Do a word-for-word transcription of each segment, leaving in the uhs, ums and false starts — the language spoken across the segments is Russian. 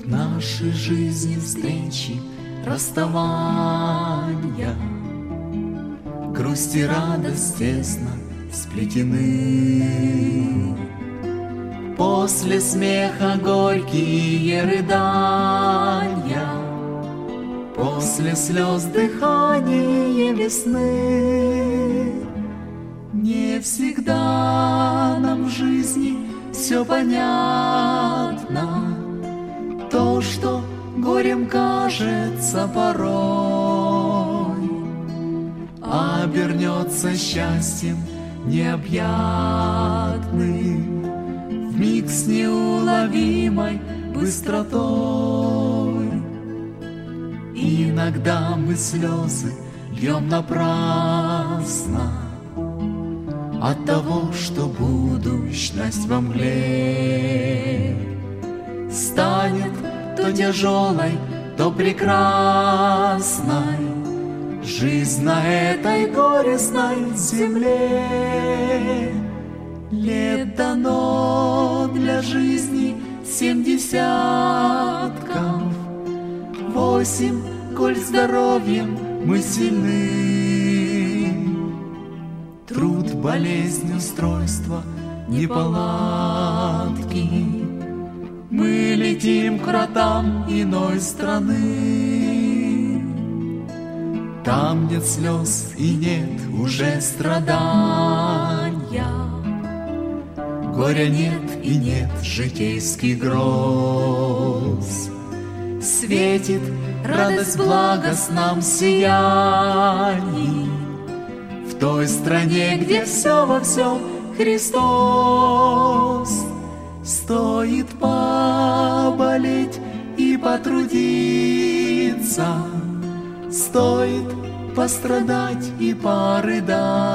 нашей жизни встречи, расставания, грусть и радость тесно сплетены. После смеха горькие рыдания, после слез дыхание весны. Не всегда нам в жизни все понятно, то, что горем кажется порой, обернется счастьем необъятным, вмиг с неуловимой быстротой. Иногда мы слезы льем напрасно от того, что будущность во мгле станет то тяжелой, то прекрасной жизнь на этой горестной земле. Лет дано для жизни семь десятков, восемь, коль здоровьем мы сильны. Труд, болезнь, устройство, неполадки, мы летим к вратам иной страны. Там нет слез и нет уже страдания, горя нет и нет житейских гроз. Светит радость благостном сиянии в той стране, где все во всем Христос. Стоит поболеть и потрудиться, стоит пострадать и порыдать,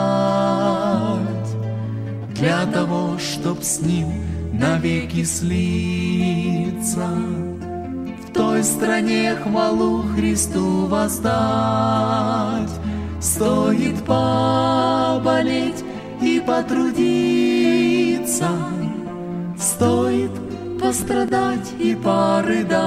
для того, чтоб с Ним навеки слиться, в той стране хвалу Христу воздать. Стоит поболеть и потрудиться, стоит пострадать и порыдать,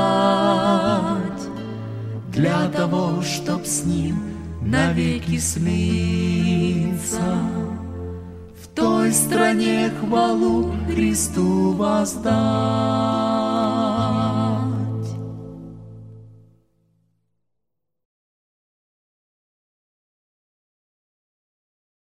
для того, чтоб с Ним навеки слиться, в той стране хвалу Христу воздать.